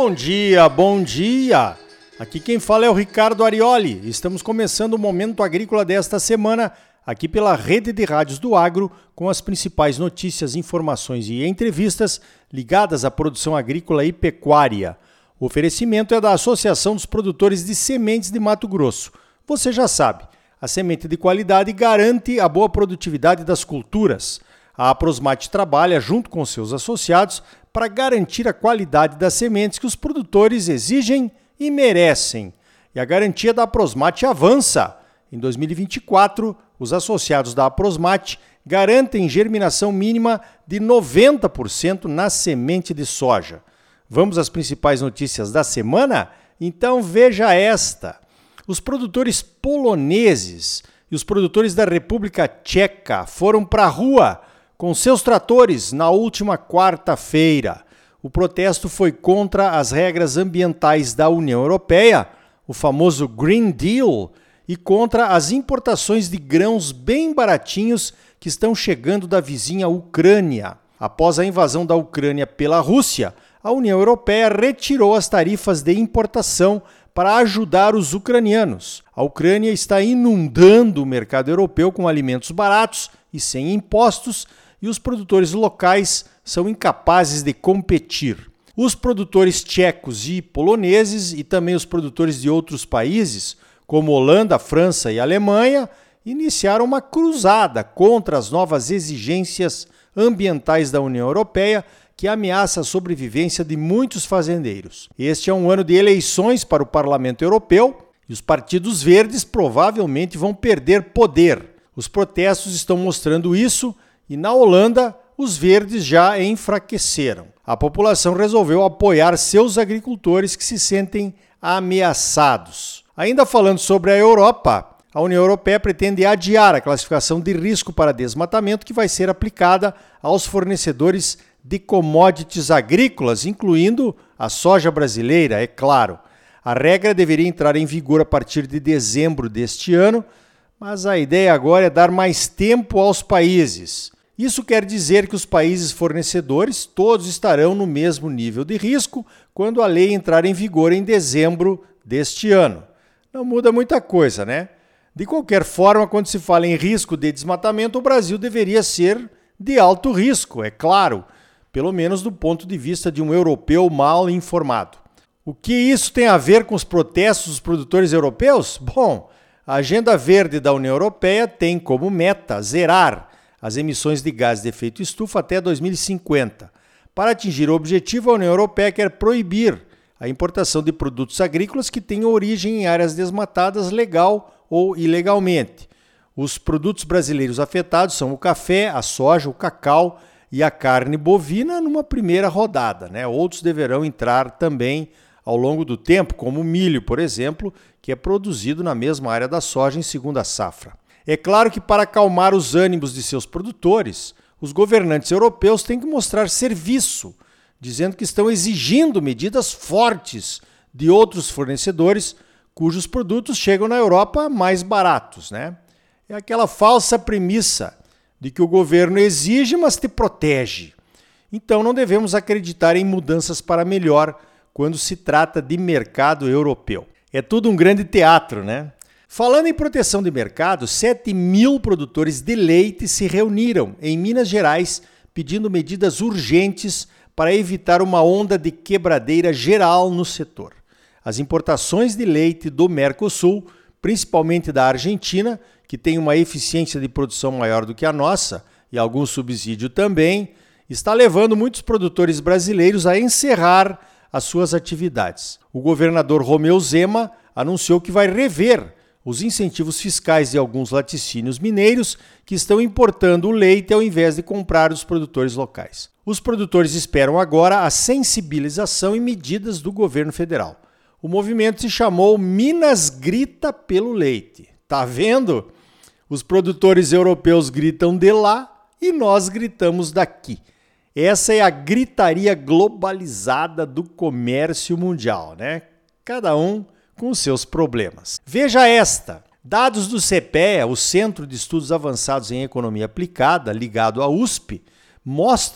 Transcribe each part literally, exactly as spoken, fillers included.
Bom dia, bom dia! Aqui quem fala é o Ricardo Arioli. Estamos começando o Momento Agrícola desta semana, aqui pela Rede de Rádios do Agro, com as principais notícias, informações e entrevistas ligadas à produção agrícola e pecuária. O oferecimento é da Associação dos Produtores de Sementes de Mato Grosso. Você já sabe, a semente de qualidade garante a boa produtividade das culturas. A Aprosmate trabalha junto com seus associados para garantir a qualidade das sementes que os produtores exigem e merecem. E a garantia da Aprosmate avança. Em dois mil e vinte e quatro, os associados da Aprosmate garantem germinação mínima de noventa por cento na semente de soja. Vamos às principais notícias da semana? Então veja esta. Os produtores poloneses e os produtores da República Tcheca foram para a rua com seus tratores na última quarta-feira. O protesto foi contra as regras ambientais da União Europeia, o famoso Green Deal, e contra as importações de grãos bem baratinhos que estão chegando da vizinha Ucrânia. Após a invasão da Ucrânia pela Rússia, a União Europeia retirou as tarifas de importação para ajudar os ucranianos. A Ucrânia está inundando o mercado europeu com alimentos baratos e sem impostos, e os produtores locais são incapazes de competir. Os produtores tchecos e poloneses e também os produtores de outros países, como Holanda, França e Alemanha, iniciaram uma cruzada contra as novas exigências ambientais da União Europeia que ameaça a sobrevivência de muitos fazendeiros. Este é um ano de eleições para o Parlamento Europeu e os partidos verdes provavelmente vão perder poder. Os protestos estão mostrando isso e na Holanda os verdes já enfraqueceram. A população resolveu apoiar seus agricultores que se sentem ameaçados. Ainda falando sobre a Europa, a União Europeia pretende adiar a classificação de risco para desmatamento que vai ser aplicada aos fornecedores de commodities agrícolas, incluindo a soja brasileira, é claro. A regra deveria entrar em vigor a partir de dezembro deste ano, mas a ideia agora é dar mais tempo aos países. Isso quer dizer que os países fornecedores todos estarão no mesmo nível de risco quando a lei entrar em vigor em dezembro deste ano. Não muda muita coisa, né? De qualquer forma, quando se fala em risco de desmatamento, o Brasil deveria ser de alto risco, é claro, pelo menos do ponto de vista de um europeu mal informado. O que isso tem a ver com os protestos dos produtores europeus? Bom, a Agenda Verde da União Europeia tem como meta zerar as emissões de gases de efeito estufa até dois mil e cinquenta. Para atingir o objetivo, a União Europeia quer proibir a importação de produtos agrícolas que tenham origem em áreas desmatadas legal ou ilegalmente. Os produtos brasileiros afetados são o café, a soja, o cacau e a carne bovina numa primeira rodada, né? Outros deverão entrar também ao longo do tempo, como o milho, por exemplo, que é produzido na mesma área da soja em segunda safra. É claro que para acalmar os ânimos de seus produtores, os governantes europeus têm que mostrar serviço, dizendo que estão exigindo medidas fortes de outros fornecedores cujos produtos chegam na Europa mais baratos, né? É aquela falsa premissa de que o governo exige, mas te protege. Então não devemos acreditar em mudanças para melhor quando se trata de mercado europeu. É tudo um grande teatro, né? Falando em proteção de mercado, sete mil produtores de leite se reuniram em Minas Gerais pedindo medidas urgentes para evitar uma onda de quebradeira geral no setor. As importações de leite do Mercosul, principalmente da Argentina, que tem uma eficiência de produção maior do que a nossa e algum subsídio também, está levando muitos produtores brasileiros a encerrar as suas atividades. O governador Romeu Zema anunciou que vai rever os incentivos fiscais de alguns laticínios mineiros que estão importando o leite ao invés de comprar dos produtores locais. Os produtores esperam agora a sensibilização e medidas do governo federal. O movimento se chamou Minas Grita pelo Leite. Tá vendo? Os produtores europeus gritam de lá e nós gritamos daqui. Essa é a gritaria globalizada do comércio mundial, né? Cada um com os seus problemas. Veja esta. Dados do CEPEA, o Centro de Estudos Avançados em Economia Aplicada, ligado à U S P, mostram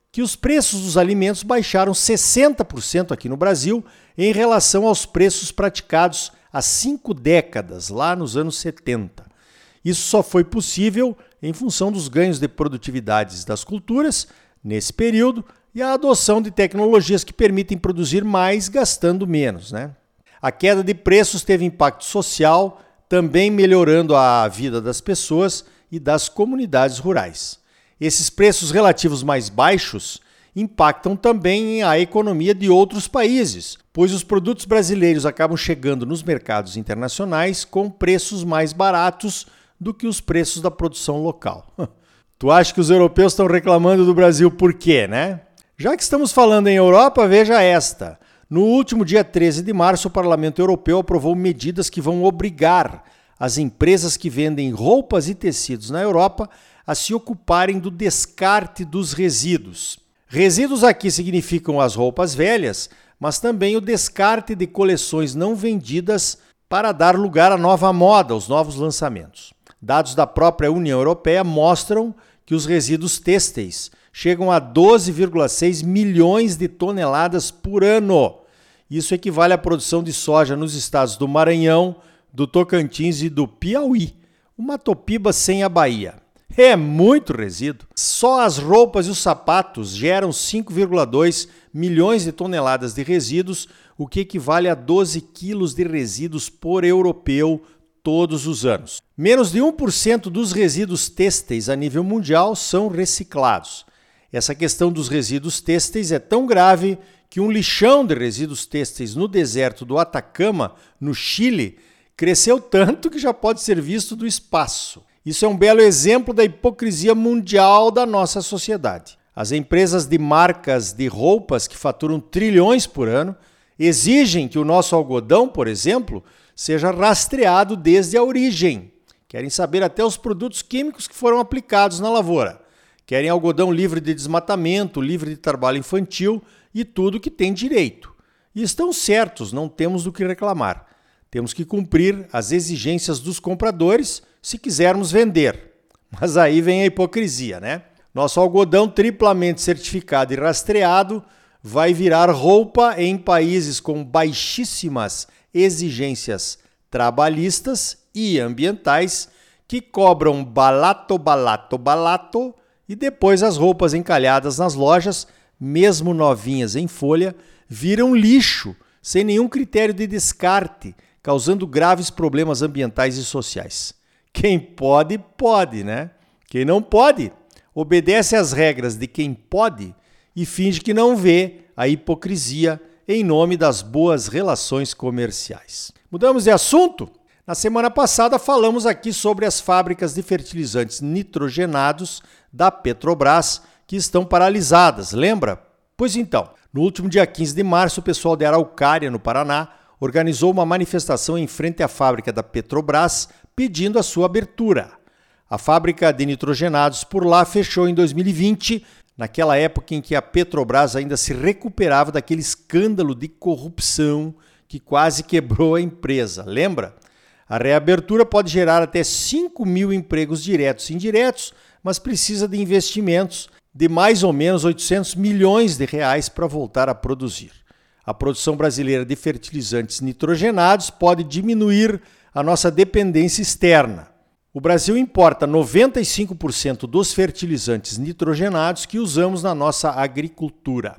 que os preços dos alimentos baixaram sessenta por cento aqui no Brasil em relação aos preços praticados há cinco décadas, lá nos anos setenta. Isso só foi possível em função dos ganhos de produtividade das culturas nesse período e a adoção de tecnologias que permitem produzir mais gastando menos, né? A queda de preços teve impacto social, também melhorando a vida das pessoas e das comunidades rurais. Esses preços relativos mais baixos impactam também a economia de outros países, pois os produtos brasileiros acabam chegando nos mercados internacionais com preços mais baratos do que os preços da produção local. Tu acha que os europeus estão reclamando do Brasil por quê, né? Já que estamos falando em Europa, veja esta. No último dia treze de março, o Parlamento Europeu aprovou medidas que vão obrigar as empresas que vendem roupas e tecidos na Europa a se ocuparem do descarte dos resíduos. Resíduos aqui significam as roupas velhas, mas também o descarte de coleções não vendidas para dar lugar à nova moda, aos novos lançamentos. Dados da própria União Europeia mostram que os resíduos têxteis chegam a doze vírgula seis milhões de toneladas por ano. Isso equivale à produção de soja nos estados do Maranhão, do Tocantins e do Piauí, uma topiba sem a Bahia. É muito resíduo. Só as roupas e os sapatos geram cinco vírgula dois milhões de toneladas de resíduos, o que equivale a doze quilos de resíduos por europeu todos os anos. Menos de um por cento dos resíduos têxteis a nível mundial são reciclados. Essa questão dos resíduos têxteis é tão grave que um lixão de resíduos têxteis no deserto do Atacama, no Chile, cresceu tanto que já pode ser visto do espaço. Isso é um belo exemplo da hipocrisia mundial da nossa sociedade. As empresas de marcas de roupas que faturam trilhões por ano exigem que o nosso algodão, por exemplo, seja rastreado desde a origem. Querem saber até os produtos químicos que foram aplicados na lavoura. Querem algodão livre de desmatamento, livre de trabalho infantil e tudo que tem direito. E estão certos, não temos do que reclamar. Temos que cumprir as exigências dos compradores se quisermos vender. Mas aí vem a hipocrisia, né? Nosso algodão triplamente certificado e rastreado vai virar roupa em países com baixíssimas exigências trabalhistas e ambientais que cobram balato, balato, balato e depois as roupas encalhadas nas lojas, mesmo novinhas em folha, viram lixo sem nenhum critério de descarte, causando graves problemas ambientais e sociais. Quem pode, pode, né? Quem não pode, obedece às regras de quem pode e finge que não vê a hipocrisia em nome das boas relações comerciais. Mudamos de assunto? Na semana passada falamos aqui sobre as fábricas de fertilizantes nitrogenados da Petrobras que estão paralisadas, lembra? Pois então, no último dia quinze de março, o pessoal de Araucária, no Paraná, organizou uma manifestação em frente à fábrica da Petrobras pedindo a sua abertura. A fábrica de nitrogenados por lá fechou em dois mil e vinte, naquela época em que a Petrobras ainda se recuperava daquele escândalo de corrupção que quase quebrou a empresa, lembra? A reabertura pode gerar até cinco mil empregos diretos e indiretos, mas precisa de investimentos de mais ou menos oitocentos milhões de reais para voltar a produzir. A produção brasileira de fertilizantes nitrogenados pode diminuir a nossa dependência externa. O Brasil importa noventa e cinco por cento dos fertilizantes nitrogenados que usamos na nossa agricultura.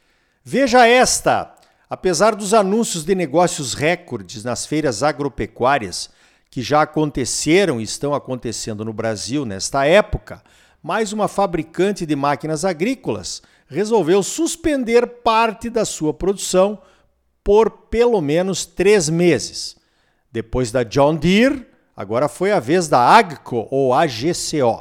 Veja esta! Apesar dos anúncios de negócios recordes nas feiras agropecuárias, que já aconteceram e estão acontecendo no Brasil nesta época, mais uma fabricante de máquinas agrícolas resolveu suspender parte da sua produção por pelo menos três meses. Depois da John Deere, agora foi a vez da Agco ou A G C O.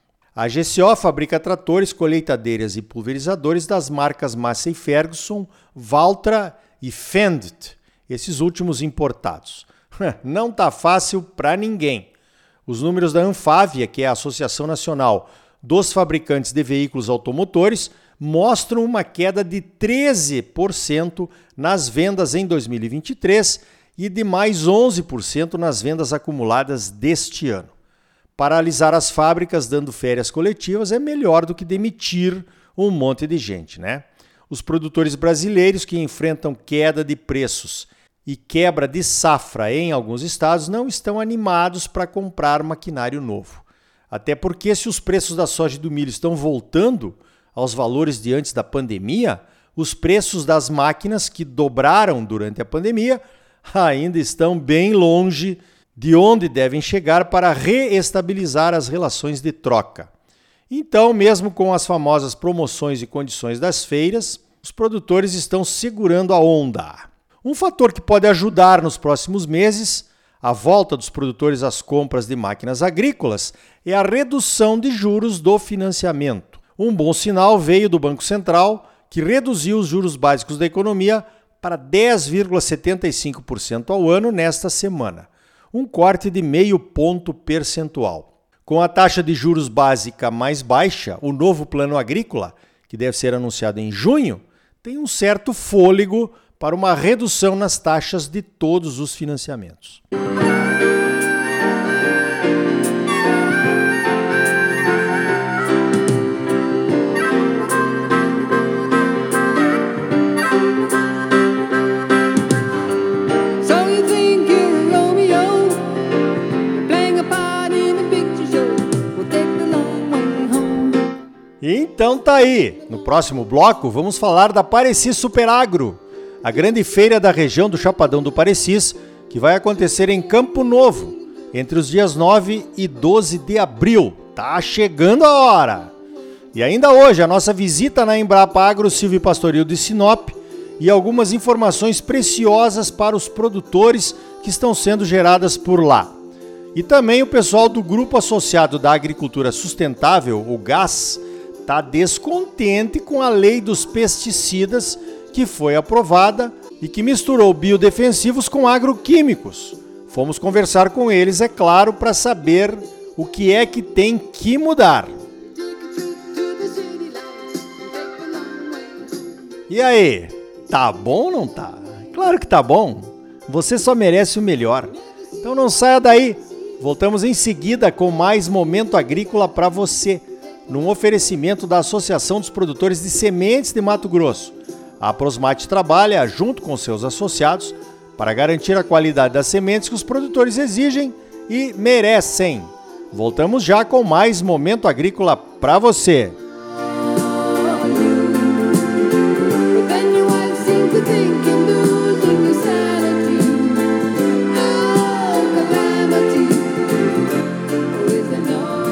A A G C O fabrica tratores, colheitadeiras e pulverizadores das marcas Massey Ferguson, Valtra e Fendt, esses últimos importados. Não tá fácil para ninguém. Os números da Anfávia, que é a Associação Nacional dos Fabricantes de Veículos Automotores, mostram uma queda de treze por cento nas vendas em dois mil e vinte e três e de mais onze por cento nas vendas acumuladas deste ano. Paralisar as fábricas dando férias coletivas é melhor do que demitir um monte de gente, né? Os produtores brasileiros que enfrentam queda de preços e quebra de safra em alguns estados não estão animados para comprar maquinário novo. Até porque se os preços da soja e do milho estão voltando aos valores de antes da pandemia, os preços das máquinas que dobraram durante a pandemia ainda estão bem longe de onde devem chegar para reestabilizar as relações de troca. Então, mesmo com as famosas promoções e condições das feiras, os produtores estão segurando a onda. Um fator que pode ajudar nos próximos meses a volta dos produtores às compras de máquinas agrícolas é a redução de juros do financiamento. Um bom sinal veio do Banco Central, que reduziu os juros básicos da economia para dez vírgula setenta e cinco por cento ao ano nesta semana, um corte de meio ponto percentual. Com a taxa de juros básica mais baixa, o novo plano agrícola, que deve ser anunciado em junho, tem um certo fôlego para uma redução nas taxas de todos os financiamentos. Então tá aí, no próximo bloco vamos falar da Parecis Superagro, a grande feira da região do Chapadão do Parecis, que vai acontecer em Campo Novo, entre os dias nove e doze de abril. Tá chegando a hora! E ainda hoje a nossa visita na Embrapa Agro Silvio Pastoril de Sinop e algumas informações preciosas para os produtores que estão sendo geradas por lá. E também o pessoal do Grupo Associado da Agricultura Sustentável, o G A S, está descontente com a lei dos pesticidas que foi aprovada e que misturou biodefensivos com agroquímicos. Fomos conversar com eles, é claro, para saber o que é que tem que mudar. E aí, tá bom ou não tá? Claro que tá bom. Você só merece o melhor. Então não saia daí. Voltamos em seguida com mais Momento Agrícola para você, num oferecimento da Associação dos Produtores de Sementes de Mato Grosso. A Prosmate trabalha, junto com seus associados, para garantir a qualidade das sementes que os produtores exigem e merecem. Voltamos já com mais Momento Agrícola para você. No